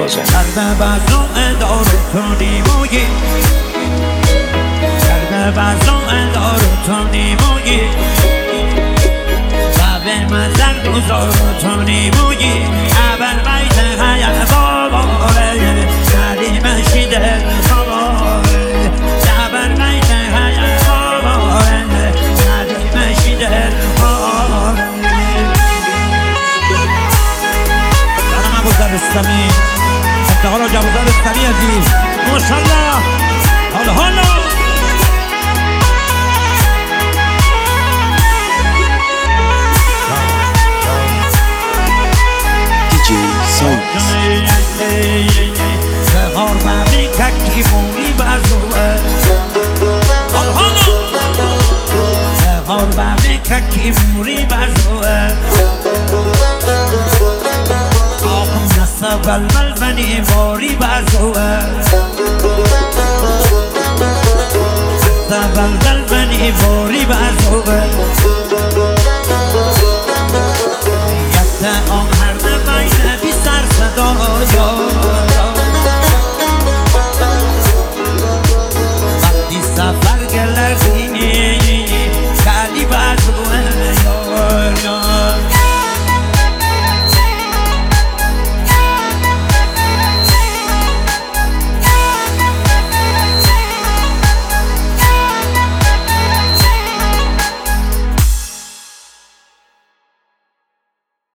بازم در بزرع دارو تو نیمویی در بزرع دارو تو نیمویی به مزر گذارو تو نیمویی اول بیت های باباره ندیم شیده باباره اول بیت های باباره ندیم شیده باباره سلام ابو زرستمی افتخار آج ابو زرستمی عزیز ماشالله حالا بهار بمی ککی موری بزوه بهار بمی ککی موری بزوه آقم نصب بلبل بنی باری بزوه نصب بلبل بنی باری بزوه